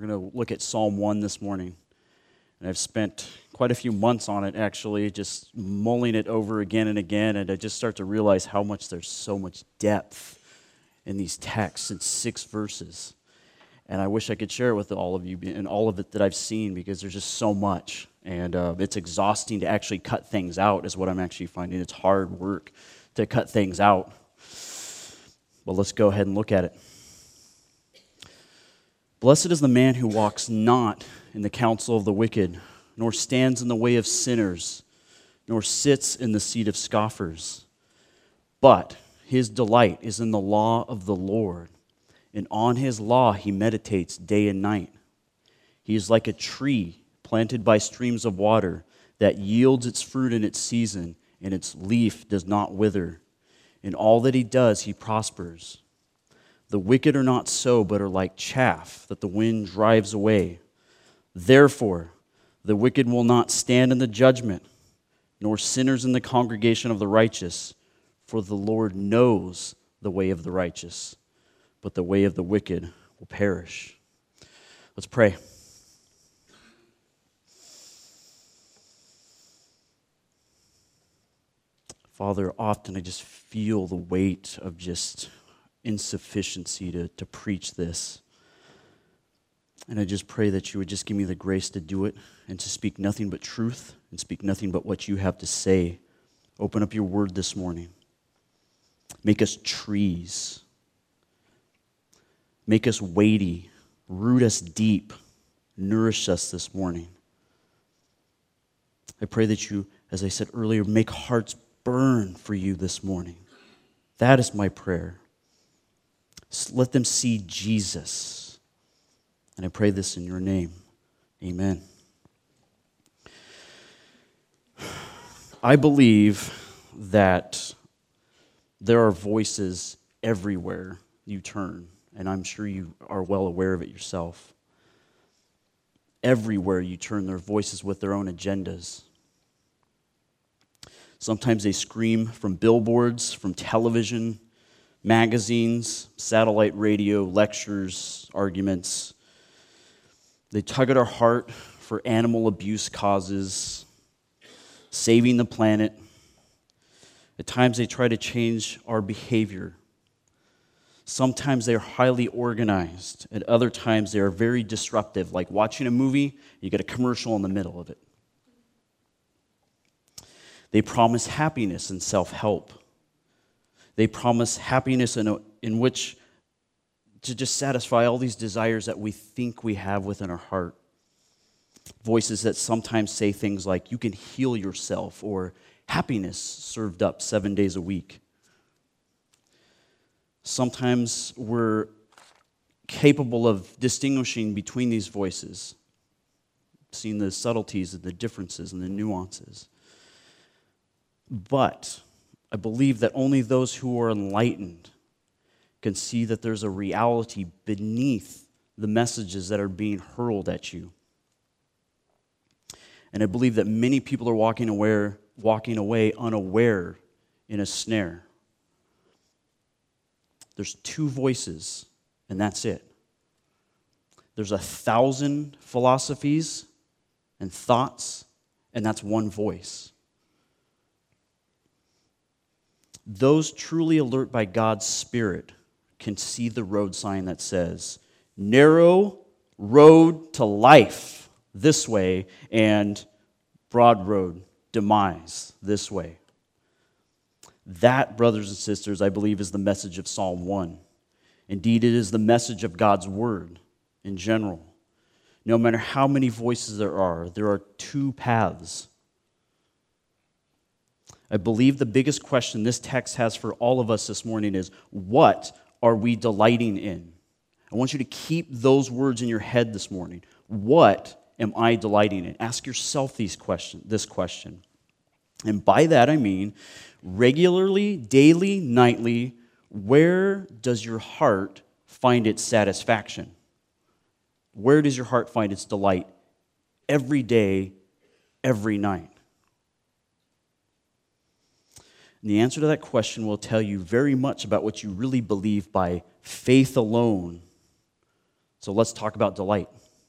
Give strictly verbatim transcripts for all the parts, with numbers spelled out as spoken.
We're going to look at Psalm one this morning. And I've spent quite a few months on it, actually, just mulling it over again and again, and I just start to realize how much there's so much depth in these texts in six verses. And I wish I could share it with all of you and all of it that I've seen, because there's just so much. And uh, it's exhausting to actually cut things out, is what I'm actually finding. It's hard work to cut things out. But let's go ahead and look at it. Blessed is the man who walks not in the counsel of the wicked, nor stands in the way of sinners, nor sits in the seat of scoffers. But his delight is in the law of the Lord, and on his law he meditates day and night. He is like a tree planted by streams of water that yields its fruit in its season, and its leaf does not wither. In all that he does, he prospers. The wicked are not so, but are like chaff that the wind drives away. Therefore, the wicked will not stand in the judgment, nor sinners in the congregation of the righteous. For the Lord knows the way of the righteous, but the way of the wicked will perish. Let's pray. Father, often I just feel the weight of just insufficiency to, to preach this. And I just pray that you would just give me the grace to do it and to speak nothing but truth and speak nothing but what you have to say. Open up your word this morning. Make us trees. Make us weighty. Root us deep. Nourish us this morning. I pray that you, as I said earlier, make hearts burn for you this morning. That is my prayer. Let them see Jesus. And I pray this in your name. Amen. I believe that there are voices everywhere you turn, and I'm sure you are well aware of it yourself. Everywhere you turn, there are voices with their own agendas. Sometimes they scream from billboards, from television, magazines, satellite radio, lectures, arguments. They tug at our heart for animal abuse causes, saving the planet. At times they try to change our behavior. Sometimes they're highly organized. At other times they are very disruptive, like watching a movie, you get a commercial in the middle of it. They promise happiness and self-help. They promise happiness in, a, in which to just satisfy all these desires that we think we have within our heart. Voices that sometimes say things like, you can heal yourself, or happiness served up seven days a week. Sometimes we're capable of distinguishing between these voices, seeing the subtleties and the differences and the nuances. But I believe that only those who are enlightened can see that there's a reality beneath the messages that are being hurled at you. And I believe that many people are walking aware, walking away unaware in a snare. There's two voices, and that's it. There's a thousand philosophies and thoughts, and that's one voice. Those truly alert by God's Spirit can see the road sign that says, narrow road to life this way, and broad road, demise this way. That, brothers and sisters, I believe is the message of Psalm one. Indeed, it is the message of God's Word in general. No matter how many voices there are, there are two paths. I believe the biggest question this text has for all of us this morning is, what are we delighting in? I want you to keep those words in your head this morning. What am I delighting in? Ask yourself these question, this question. And by that I mean, regularly, daily, nightly, where does your heart find its satisfaction? Where does your heart find its delight? Every day, every night. And the answer to that question will tell you very much about what you really believe by faith alone. So let's talk about delight.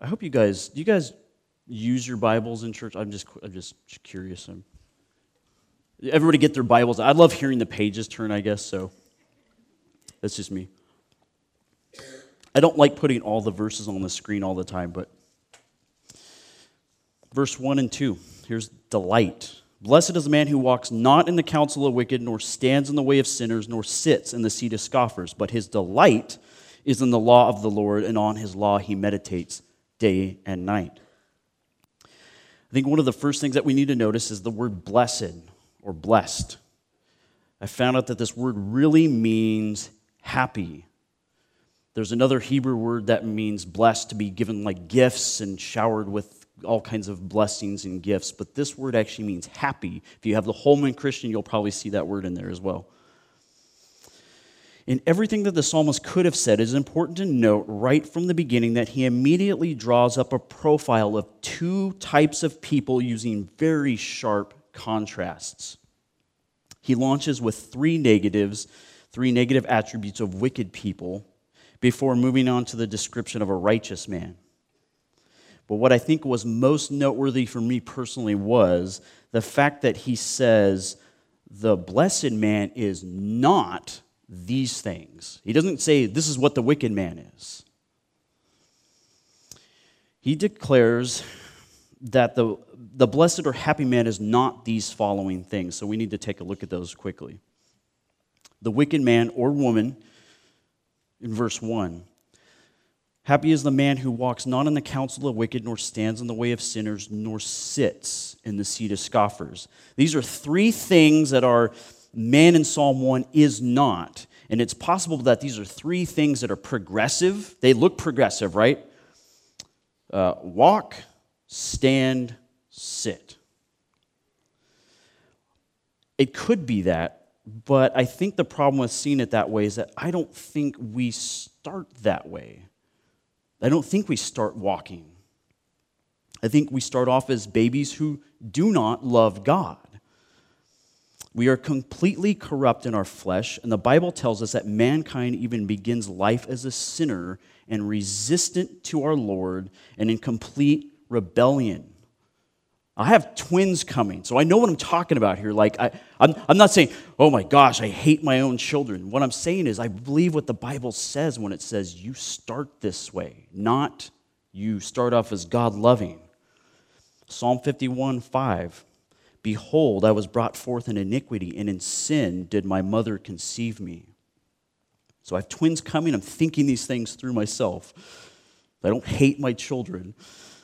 I hope you guys, do you guys use your Bibles in church? I'm just, I'm just curious. I'm, everybody get their Bibles. I love hearing the pages turn, I guess, so that's just me. I don't like putting all the verses on the screen all the time, but verse one and two, here's delight. Blessed is the man who walks not in the counsel of wicked, nor stands in the way of sinners, nor sits in the seat of scoffers, but his delight is in the law of the Lord, and on his law he meditates day and night. I think one of the first things that we need to notice is the word blessed or blessed. I found out that this word really means happy. There's another Hebrew word that means blessed, to be given like gifts and showered with all kinds of blessings and gifts, but this word actually means happy. If you have the Holman Christian, you'll probably see that word in there as well. In everything that the psalmist could have said, it is important to note right from the beginning that he immediately draws up a profile of two types of people using very sharp contrasts. He launches with three negatives, three negative attributes of wicked people, before moving on to the description of a righteous man. But what I think was most noteworthy for me personally was the fact that he says the blessed man is not these things. He doesn't say this is what the wicked man is. He declares that the, the blessed or happy man is not these following things. So we need to take a look at those quickly. The wicked man or woman, in verse one, happy is the man who walks not in the counsel of wicked, nor stands in the way of sinners, nor sits in the seat of scoffers. These are three things that our man in Psalm one is not. And it's possible that these are three things that are progressive. They look progressive, right? Uh, walk, stand, sit. It could be that, but I think the problem with seeing it that way is that I don't think we start that way. I don't think we start walking. I think we start off as babies who do not love God. We are completely corrupt in our flesh, and the Bible tells us that mankind even begins life as a sinner and resistant to our Lord and in complete rebellion. I have twins coming, so I know what I'm talking about here. Like, I, I'm, I'm not saying, oh my gosh, I hate my own children. What I'm saying is I believe what the Bible says when it says you start this way, not you start off as God-loving. Psalm fifty-one, five, behold, I was brought forth in iniquity, and in sin did my mother conceive me. So I have twins coming. I'm thinking these things through myself. I don't hate my children.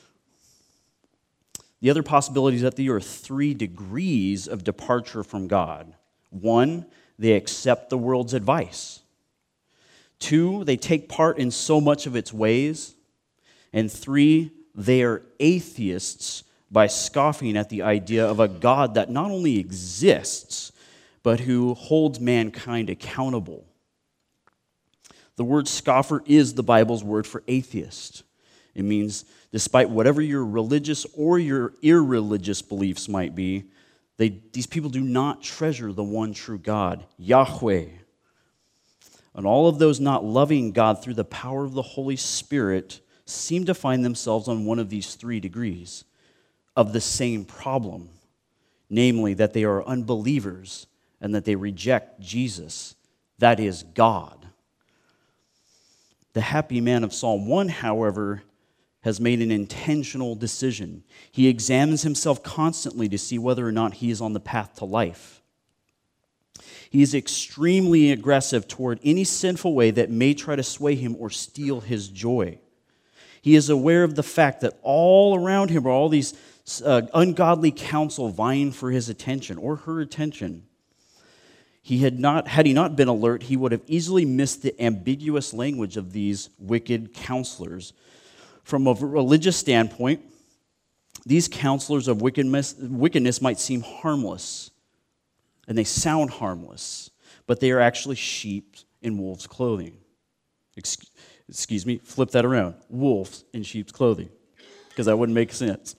The other possibility is that there are three degrees of departure from God. One, they accept the world's advice. Two, they take part in so much of its ways. And three, they are atheists by scoffing at the idea of a God that not only exists, but who holds mankind accountable. The word scoffer is the Bible's word for atheist. It means despite whatever your religious or your irreligious beliefs might be, they, these people do not treasure the one true God, Yahweh. And all of those not loving God through the power of the Holy Spirit seem to find themselves on one of these three degrees of the same problem, namely that they are unbelievers and that they reject Jesus, that is God. The happy man of Psalm one, however, has made an intentional decision. He examines himself constantly to see whether or not he is on the path to life. He is extremely aggressive toward any sinful way that may try to sway him or steal his joy. He is aware of the fact that all around him are all these uh, ungodly counsel vying for his attention or her attention. He had not, had he not been alert, he would have easily missed the ambiguous language of these wicked counselors. From a religious standpoint, these counselors of wickedness, wickedness might seem harmless, and they sound harmless, but they are actually sheep in wolves' clothing. Excuse, excuse me, flip that around. Wolves in sheep's clothing, because that wouldn't make sense.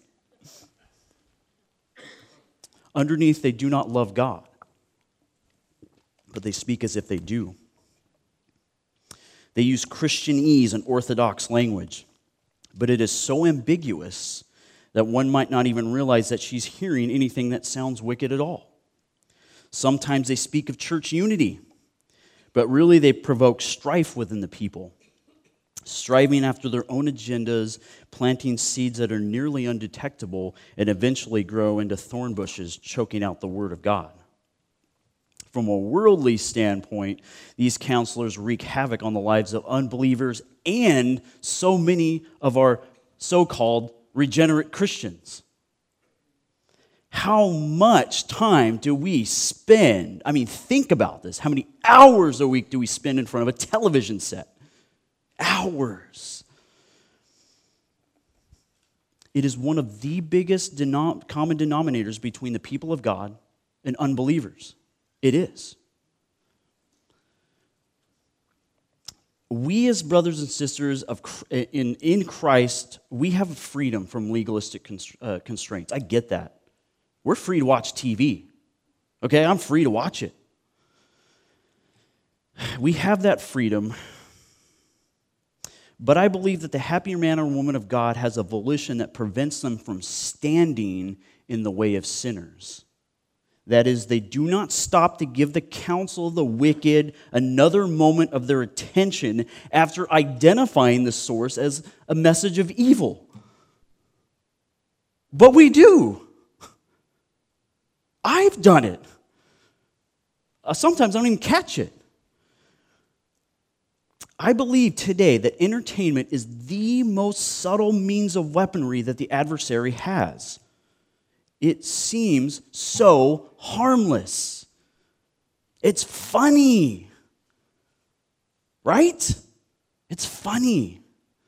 Underneath, they do not love God, but they speak as if they do. They use Christianese and orthodox language. but it is so ambiguous that one might not even realize that she's hearing anything that sounds wicked at all. Sometimes they speak of church unity, but really they provoke strife within the people, striving after their own agendas, planting seeds that are nearly undetectable and eventually grow into thorn bushes, choking out the word of God. From a worldly standpoint, these counselors wreak havoc on the lives of unbelievers and so many of our so-called regenerate Christians. How much time do we spend? I mean, think about this. How many hours a week do we spend in front of a television set? Hours. It is one of the biggest denom- common denominators between the people of God and unbelievers. It is. We as brothers and sisters of in, in Christ, we have freedom from legalistic uh, constraints. I get that. We're free to watch T V. Okay, I'm free to watch it. We have that freedom. But I believe that the happier man or woman of God has a volition that prevents them from standing in the way of sinners. That is, they do not stop to give the counsel of the wicked another moment of their attention after identifying the source as a message of evil. But we do. I've done it. Uh, sometimes I don't even catch it. I believe today that entertainment is the most subtle means of weaponry that the adversary has. It seems so harmless. It's funny. Right? It's funny.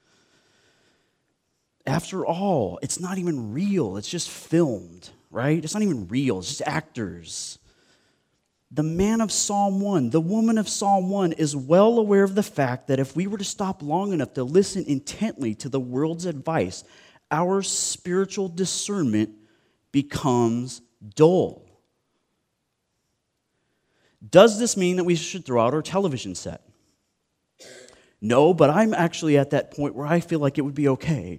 After all, it's not even real. It's just filmed, right? It's not even real. It's just actors. The man of Psalm one, the woman of Psalm one is well aware of the fact that if we were to stop long enough to listen intently to the world's advice, our spiritual discernment becomes dull. Does this mean that we should throw out our television set? No, but I'm actually at that point where I feel like it would be okay.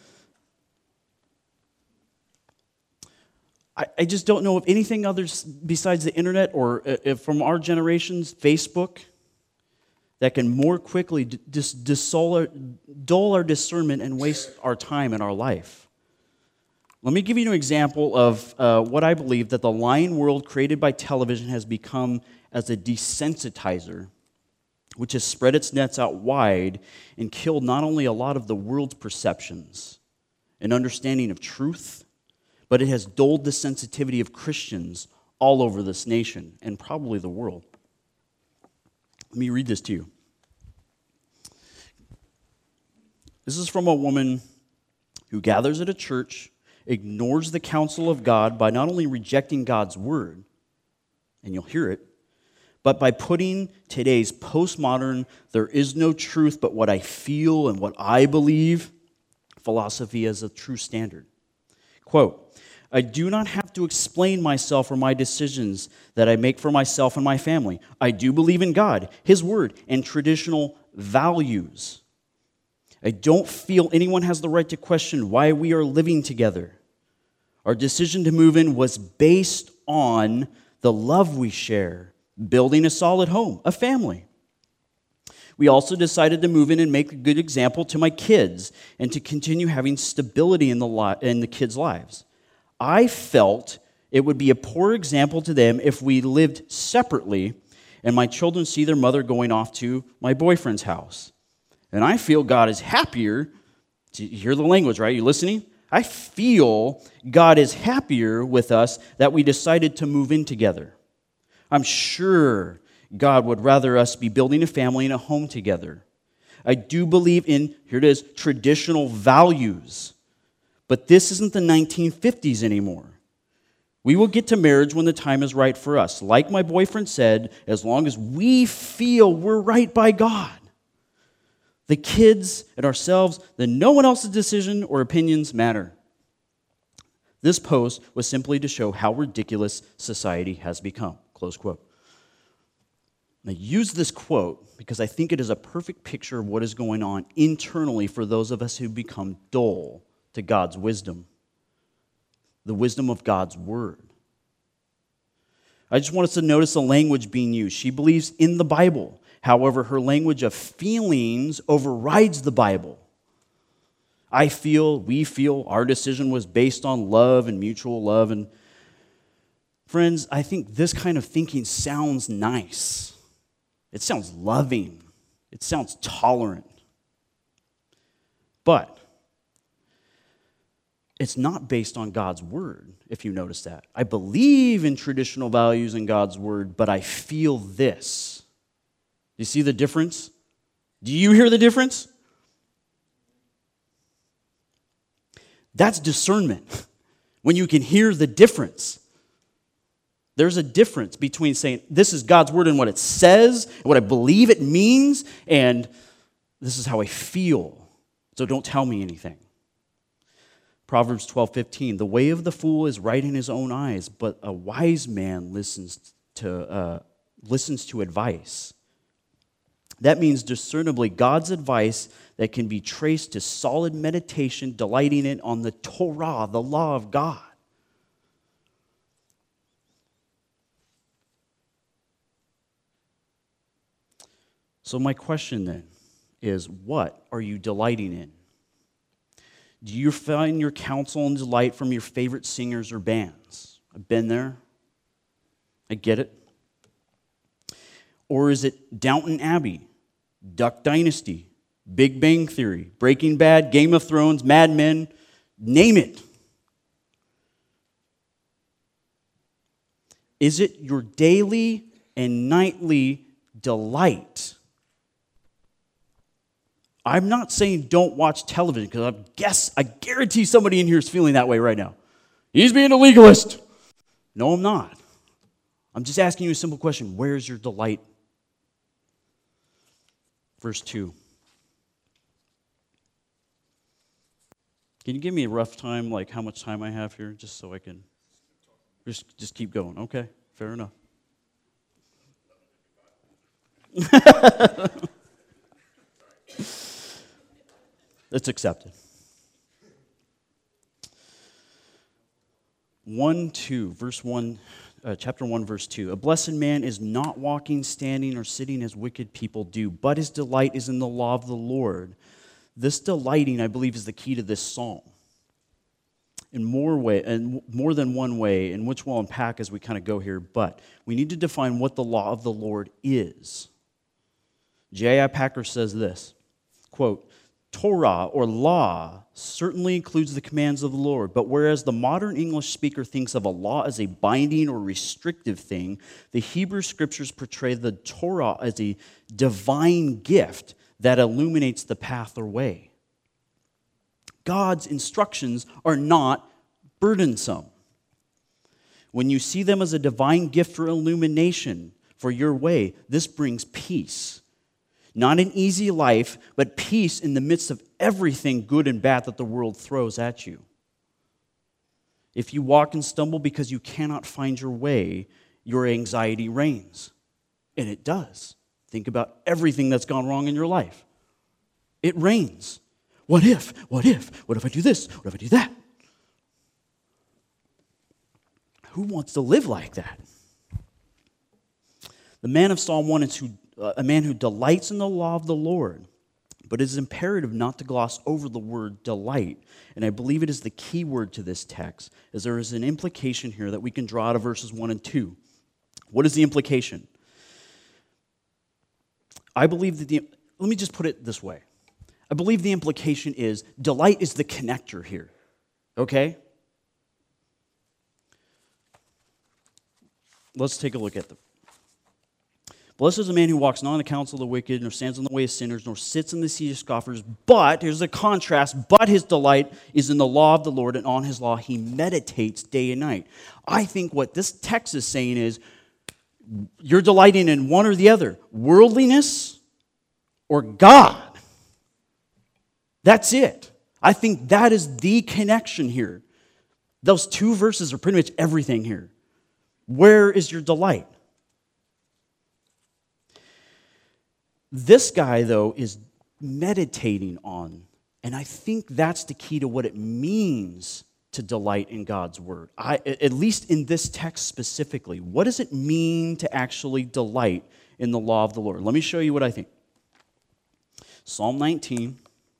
I, I just don't know of anything others besides the internet or uh, from our generations, Facebook, that can more quickly d- dis- dissolve our, dull our discernment and waste our time in our life. Let me give you an example of uh, what I believe that the lying world created by television has become as a desensitizer, which has spread its nets out wide and killed not only a lot of the world's perceptions and understanding of truth, but it has dulled the sensitivity of Christians all over this nation and probably the world. Let me read this to you. This is from a woman who gathers at a church, ignores the counsel of God by not only rejecting God's word, and you'll hear it, but by putting today's postmodern, there is no truth but what I feel and what I believe, philosophy as a true standard. Quote, I do not have to explain myself or my decisions that I make for myself and my family. I do believe in God, His word, and traditional values. I don't feel anyone has the right to question why we are living together. Our decision to move in was based on the love we share, building a solid home, a family. We also decided to move in and make a good example to my kids and to continue having stability in the li- in the kids' lives. I felt it would be a poor example to them if we lived separately and my children see their mother going off to my boyfriend's house. And I feel God is happier, to hear the language, right? You listening? I feel God is happier with us that we decided to move in together. I'm sure God would rather us be building a family and a home together. I do believe in, here it is, traditional values. But this isn't the nineteen fifties anymore. We will get to marriage when the time is right for us. Like my boyfriend said, as long as we feel we're right by God, the kids and ourselves, then no one else's decision or opinions matter. This post was simply to show how ridiculous society has become. Close quote. I use this quote because I think it is a perfect picture of what is going on internally for those of us who become dull to God's wisdom, the wisdom of God's word. I just want us to notice the language being used. She believes in the Bible. However, her language of feelings overrides the Bible. I feel, we feel, our decision was based on love and mutual love. And friends, I think this kind of thinking sounds nice. It sounds loving. It sounds tolerant. But it's not based on God's word, if you notice that. I believe in traditional values in God's word, but I feel this. You see the difference? Do you hear the difference? That's discernment. When you can hear the difference. There's a difference between saying, this is God's word and what it says, and what I believe it means, and this is how I feel. So don't tell me anything. Proverbs twelve fifteen, the way of the fool is right in his own eyes, but a wise man listens to, uh, listens to advice. That means discernibly God's advice that can be traced to solid meditation, delighting in on the Torah, the law of God. So my question then is, what are you delighting in? Do you find your counsel and delight from your favorite singers or bands? I've been there. I get it. Or is it Downton Abbey, Duck Dynasty, Big Bang Theory, Breaking Bad, Game of Thrones, Mad Men, name it? Is it your daily and nightly delight? I'm not saying don't watch television, because I guess I guarantee somebody in here is feeling that way right now. He's being a legalist. No, I'm not. I'm just asking you a simple question. Where's your delight? Verse two. Can you give me a rough time, like how much time I have here, just so I can just, just keep going? Okay, fair enough. It's accepted. one, two, verse one, uh, chapter one, verse two. A blessed man is not walking, standing, or sitting as wicked people do, but his delight is in the law of the Lord. This delighting, I believe, is the key to this psalm. In more way, and more than one way, in which we'll unpack as we kind of go here, but we need to define what the law of the Lord is. J I Packer says this, quote, Torah, or law, certainly includes the commands of the Lord, but whereas the modern English speaker thinks of a law as a binding or restrictive thing, the Hebrew scriptures portray the Torah as a divine gift that illuminates the path or way. God's instructions are not burdensome. When you see them as a divine gift or illumination for your way, this brings peace. Not an easy life, but peace in the midst of everything good and bad that the world throws at you. If you walk and stumble because you cannot find your way, your anxiety reigns. And it does. Think about everything that's gone wrong in your life. It reigns. What if? What if? What if I do this? What if I do that? Who wants to live like that? The man of Psalm one is who a man who delights in the law of the Lord. But it is imperative not to gloss over the word delight. And I believe it is the key word to this text, as there is an implication here that we can draw out of verses one and two. What is the implication? I believe that the, let me just put it this way. I believe the implication is delight is the connector here. Okay? Let's take a look at the Blessed is the man who walks not in the counsel of the wicked, nor stands in the way of sinners, nor sits in the seat of scoffers. But, here's a contrast, but his delight is in the law of the Lord, and on his law he meditates day and night. I think what this text is saying is, you're delighting in one or the other, worldliness or God. That's it. I think that is the connection here. Those two verses are pretty much everything here. Where is your delight? This guy, though, is meditating on, and I think that's the key to what it means to delight in God's word. I, at least in this text specifically, what does it mean to actually delight in the law of the Lord? Let me show you what I think. Psalm nineteen.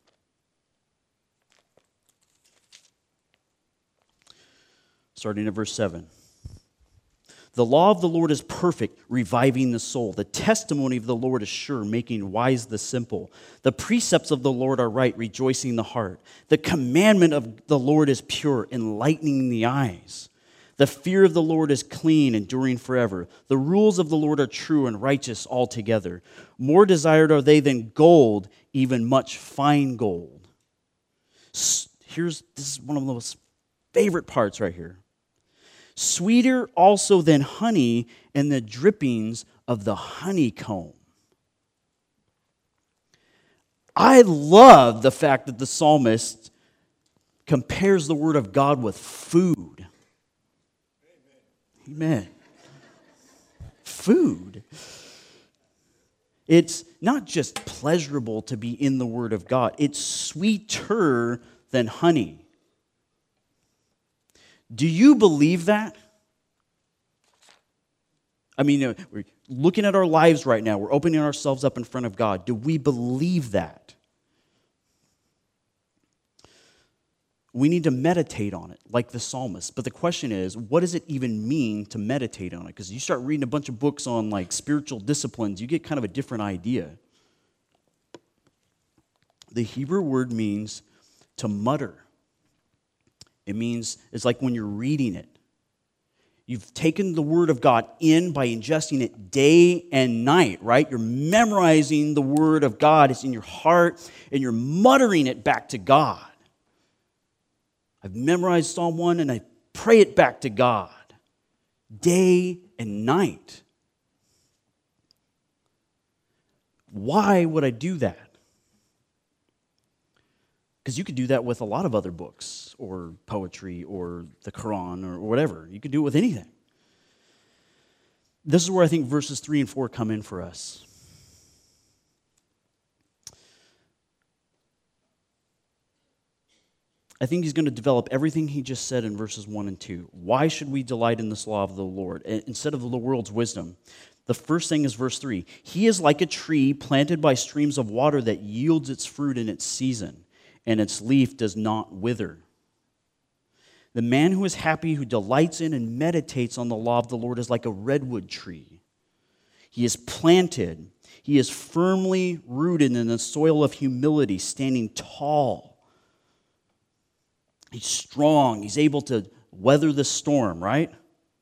Starting at verse seven. The law of the Lord is perfect, reviving the soul. The testimony of the Lord is sure, making wise the simple. The precepts of the Lord are right, rejoicing the heart. The commandment of the Lord is pure, enlightening the eyes. The fear of the Lord is clean, enduring forever. The rules of the Lord are true and righteous altogether. More desired are they than gold, even much fine gold. Here's, this is one of the most favorite parts right here. Sweeter also than honey and the drippings of the honeycomb. I love the fact that the psalmist compares the word of God with food. Amen. Amen. Food. It's not just pleasurable to be in the word of God. It's sweeter than honey. Do you believe that? I mean, we're looking at our lives right now. We're opening ourselves up in front of God. Do we believe that? We need to meditate on it, like the psalmist. But the question is, what does it even mean to meditate on it? Because you start reading a bunch of books on like spiritual disciplines, you get kind of a different idea. The Hebrew word means to mutter. It means, it's like when you're reading it. You've taken the word of God in by ingesting it day and night, right? You're memorizing the word of God. It's in your heart, and you're muttering it back to God. I've memorized Psalm one, and I pray it back to God day and night. Why would I do that? Because you could do that with a lot of other books or poetry or the Quran or whatever. You could do it with anything. This is where I think verses three and four come in for us. I think he's going to develop everything he just said in verses one and two. Why should we delight in this law of the Lord instead of the world's wisdom? The first thing is verse three. He is like a tree planted by streams of water that yields its fruit in its season, and its leaf does not wither. The man who is happy, who delights in and meditates on the law of the Lord is like a redwood tree. He is planted. He is firmly rooted in the soil of humility, standing tall. He's strong. He's able to weather the storm, right?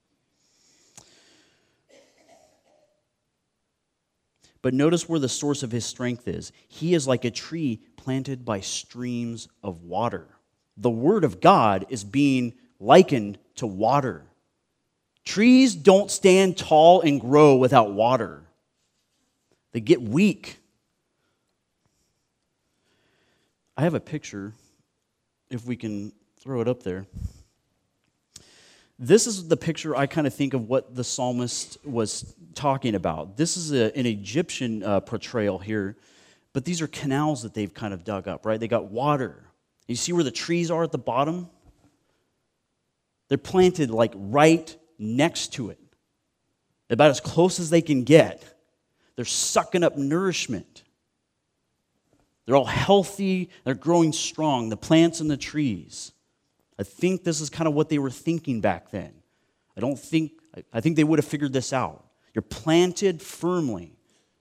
But notice where the source of his strength is. He is like a tree planted by streams of water. The word of God is being likened to water. Trees don't stand tall and grow without water. They get weak. I have a picture, if we can throw it up there. This is the picture I kind of think of what the psalmist was talking about. This is a, an Egyptian uh, portrayal here, but these are canals that they've kind of dug up, right? They got water. You see where the trees are at the bottom? They're planted like right next to it, about as close as they can get. They're sucking up nourishment. They're all healthy. They're growing strong, the plants and the trees. I think this is kind of what they were thinking back then. I don't think, I think they would have figured this out. You're planted firmly.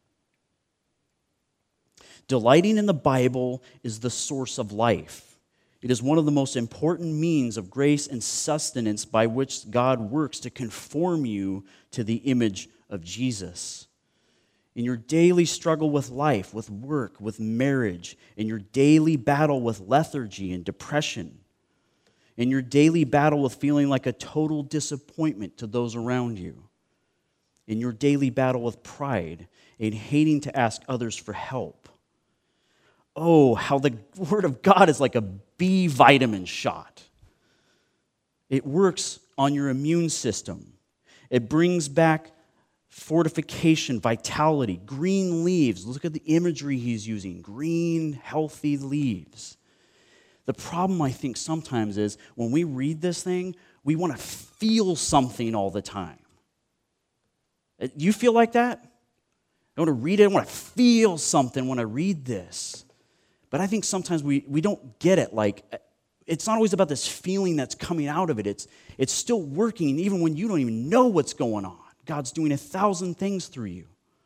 Delighting in the Bible is the source of life. It is one of the most important means of grace and sustenance by which God works to conform you to the image of Jesus. In your daily struggle with life, with work, with marriage, in your daily battle with lethargy and depression, in your daily battle with feeling like a total disappointment to those around you, in your daily battle with pride and hating to ask others for help. Oh, how the Word of God is like a B vitamin shot. It works on your immune system. It brings back fortification, vitality, green leaves. Look at the imagery he's using. Green, healthy leaves. The problem, I think, sometimes is when we read this thing, we want to feel something all the time. You feel like that? I want to read it. I want to feel something when I read this. But I think sometimes we, we don't get it. Like, it's not always about this feeling that's coming out of it. It's, it's still working even when you don't even know what's going on. God's doing a thousand things through you.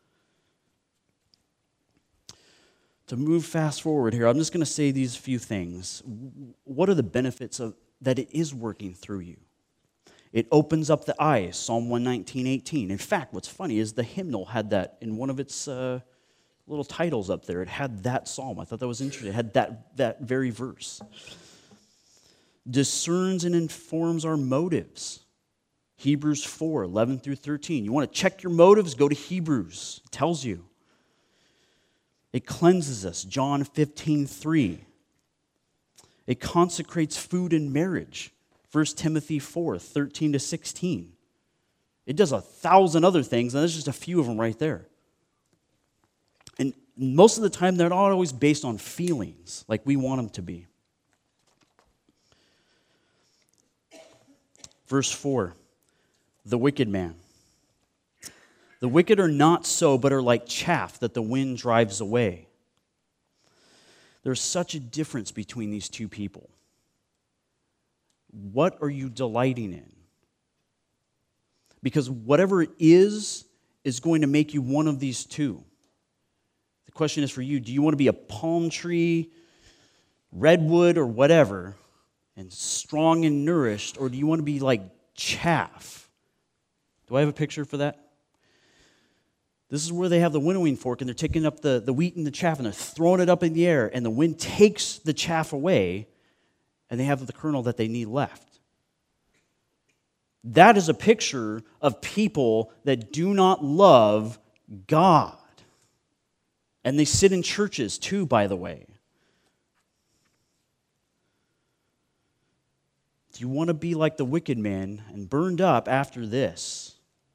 To move fast forward here, I'm just going to say these few things. What are the benefits of that it is working through you? It opens up the eyes, Psalm one nineteen, eighteen. In fact, what's funny is the hymnal had that in one of its uh, little titles up there. It had that psalm. I thought that was interesting. It had that, that very verse. Discerns and informs our motives. Hebrews four, eleven through thirteen. You want to check your motives? Go to Hebrews. It tells you. It cleanses us, John fifteen, three. It consecrates food in marriage, First Timothy four, thirteen to sixteen. It does a thousand other things, and there's just a few of them right there. And most of the time, they're not always based on feelings like we want them to be. Verse four, the wicked man. The wicked are not so, but are like chaff that the wind drives away. There's such a difference between these two people. What are you delighting in? Because whatever it is, is going to make you one of these two. The question is for you, do you want to be a palm tree, redwood, or whatever, and strong and nourished, or do you want to be like chaff? Do I have a picture for that? This is where they have the winnowing fork, and they're taking up the, the wheat and the chaff, and they're throwing it up in the air, and the wind takes the chaff away, and they have the kernel that they need left. That is a picture of people that do not love God. And they sit in churches too, by the way. Do you want to be like the wicked man and burned up after this?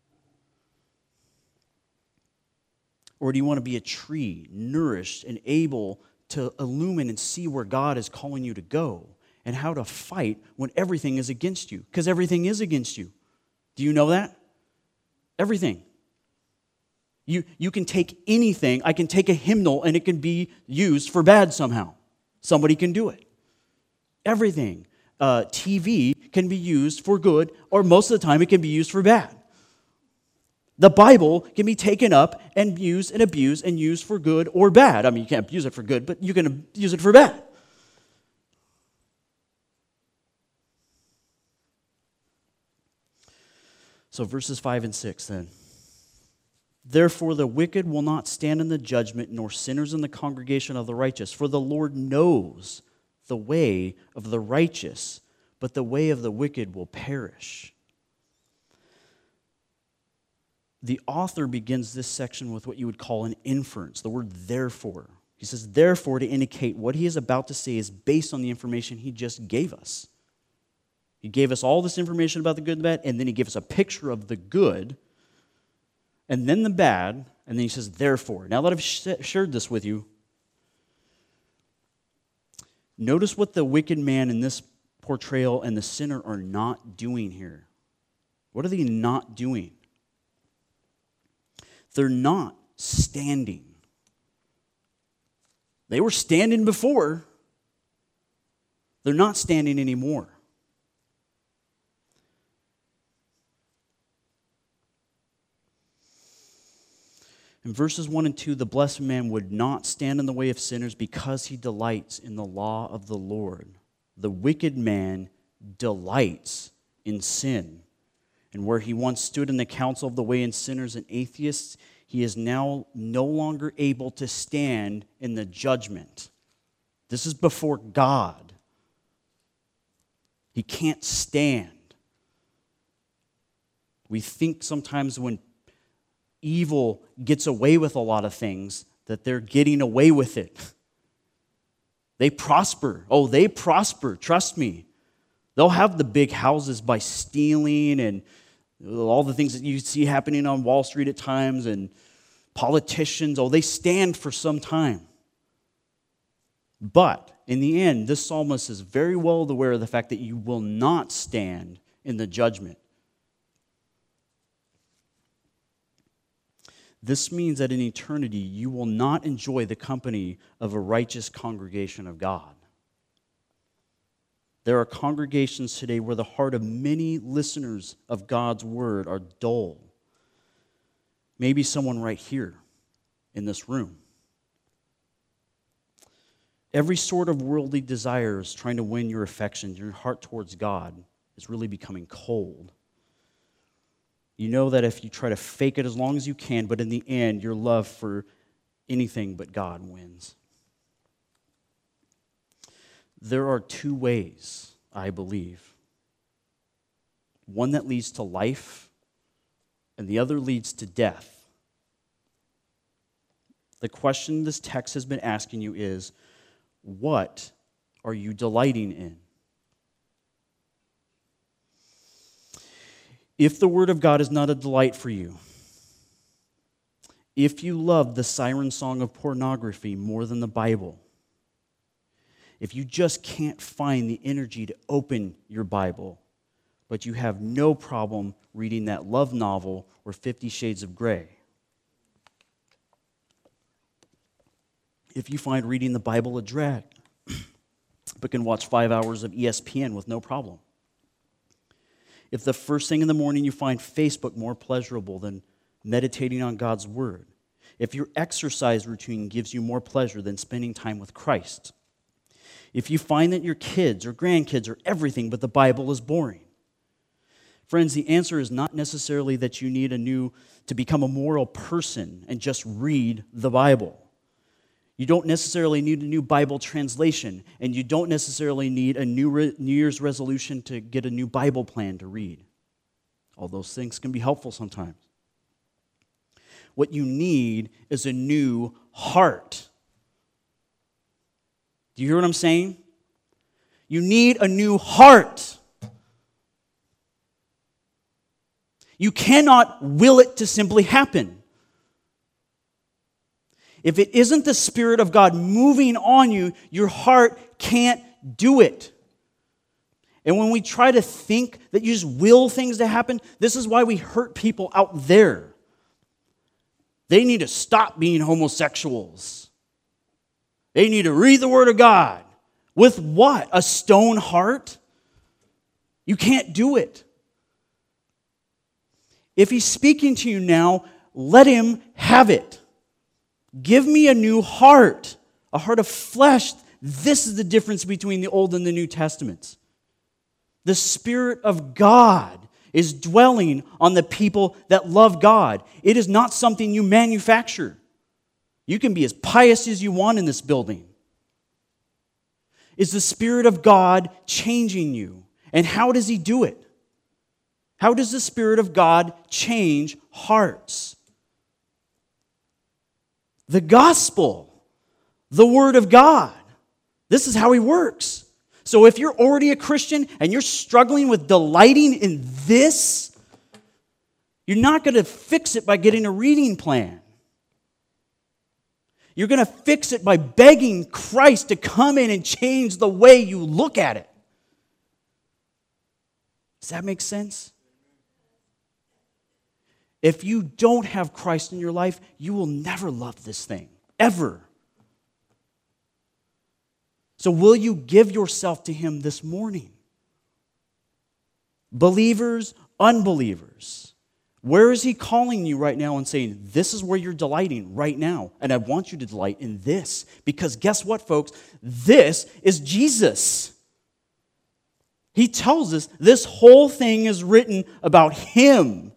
Or do you want to be a tree, nourished and able to illumine and see where God is calling you to go and how to fight when everything is against you? Because everything is against you. Do you know that? Everything. You, you can take anything. I can take a hymnal and it can be used for bad somehow. Somebody can do it. Everything. Uh, T V can be used for good, or most of the time it can be used for bad. The Bible can be taken up and used and abused and used for good or bad. I mean, you can't use it for good, but you can use it for bad. So verses five and six then. Therefore the wicked will not stand in the judgment, nor sinners in the congregation of the righteous. For the Lord knows the way of the righteous, but the way of the wicked will perish. The author begins this section with what you would call an inference, the word therefore. He says, therefore, to indicate what he is about to say is based on the information he just gave us. He gave us all this information about the good and the bad, and then he gave us a picture of the good, and then the bad, and then he says, therefore. Now that I've shared this with you, notice what the wicked man in this portrayal and the sinner are not doing here. What are they not doing? They're not standing. They were standing before. They're not standing anymore. In verses one and two, the blessed man would not stand in the way of sinners because he delights in the law of the Lord. The wicked man delights in sin. And where he once stood in the council of the way and sinners and atheists, he is now no longer able to stand in the judgment. This is before God. He can't stand. We think sometimes when evil gets away with a lot of things, that they're getting away with it. They prosper. Oh, they prosper. Trust me. They'll have the big houses by stealing and All the things that you see happening on Wall Street at times and politicians, oh, they stand for some time. But in the end, this psalmist is very well aware of the fact that you will not stand in the judgment. This means that in eternity, you will not enjoy the company of a righteous congregation of God. There are congregations today where the heart of many listeners of God's word are dull. Maybe someone right here in this room. Every sort of worldly desire is trying to win your affections. Your heart towards God is really becoming cold. You know that if you try to fake it as long as you can, but in the end, your love for anything but God wins. There are two ways, I believe. One that leads to life, and the other leads to death. The question this text has been asking you is, what are you delighting in? If the Word of God is not a delight for you, if you love the siren song of pornography more than the Bible, if you just can't find the energy to open your Bible, but you have no problem reading that love novel or Fifty Shades of Grey, if you find reading the Bible a drag, but can watch five hours of E S P N with no problem, if the first thing in the morning you find Facebook more pleasurable than meditating on God's Word, if your exercise routine gives you more pleasure than spending time with Christ, if you find that your kids or grandkids are everything but the Bible is boring, friends, the answer is not necessarily that you need a new, to become a moral person and just read the Bible. You don't necessarily need a new Bible translation, and you don't necessarily need a new re- New Year's resolution to get a new Bible plan to read. All those things can be helpful sometimes. What you need is a new heart. Do you hear what I'm saying? You need a new heart. You cannot will it to simply happen. If it isn't the Spirit of God moving on you, your heart can't do it. And when we try to think that you just will things to happen, this is why we hurt people out there. They need to stop being homosexuals. They need to read the Word of God. With what? A stone heart? You can't do it. If He's speaking to you now, let Him have it. Give me a new heart, a heart of flesh. This is the difference between the Old and the New Testaments. The Spirit of God is dwelling on the people that love God. It is not something you manufacture. You can be as pious as you want in this building. Is the Spirit of God changing you? And how does He do it? How does the Spirit of God change hearts? The gospel, the Word of God. This is how He works. So if you're already a Christian and you're struggling with delighting in this, you're not going to fix it by getting a reading plan. You're going to fix it by begging Christ to come in and change the way you look at it. Does that make sense? If you don't have Christ in your life, you will never love this thing, ever. So will you give yourself to Him this morning? Believers, unbelievers, where is He calling you right now and saying, this is where you're delighting right now, and I want you to delight in this? Because guess what, folks? This is Jesus. He tells us this whole thing is written about Him.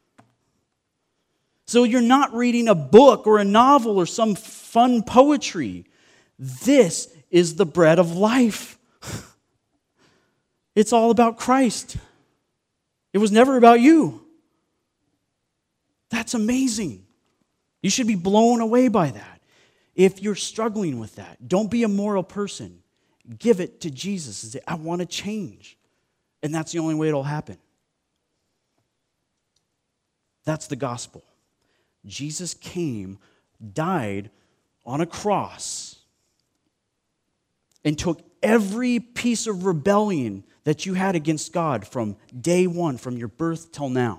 So you're not reading a book or a novel or some fun poetry. This is the bread of life. It's all about Christ. It was never about you. That's amazing. You should be blown away by that. If you're struggling with that, don't be a moral person. Give it to Jesus and say, I want to change. And that's the only way it'll happen. That's the gospel. Jesus came, died on a cross, and took every piece of rebellion that you had against God from day one, from your birth till now.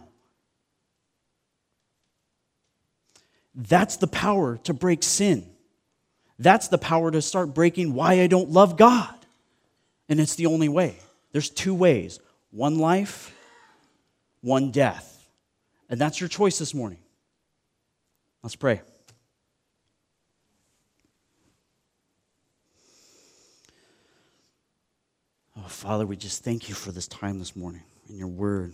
That's the power to break sin. That's the power to start breaking why I don't love God. And it's the only way. There's two ways. One life, one death. And that's your choice this morning. Let's pray. Oh, Father, we just thank you for this time this morning and your word.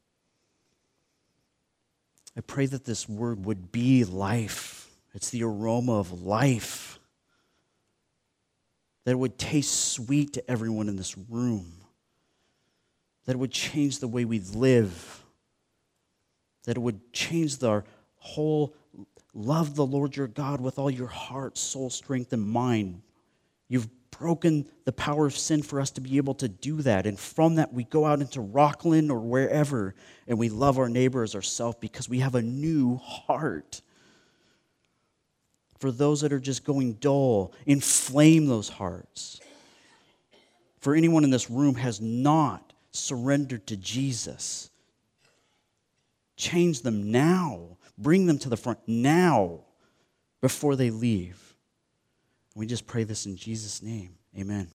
I pray that this word would be life. It's the aroma of life. That it would taste sweet to everyone in this room. That it would change the way we live. That it would change our whole love the Lord your God with all your heart, soul, strength, and mind. You've broken the power of sin for us to be able to do that. And from that, we go out into Rockland or wherever, and we love our neighbor as ourselves because we have a new heart. For those that are just going dull, inflame those hearts. For anyone in this room has not surrendered to Jesus, change them now. Bring them to the front now before they leave. We just pray this in Jesus' name. Amen.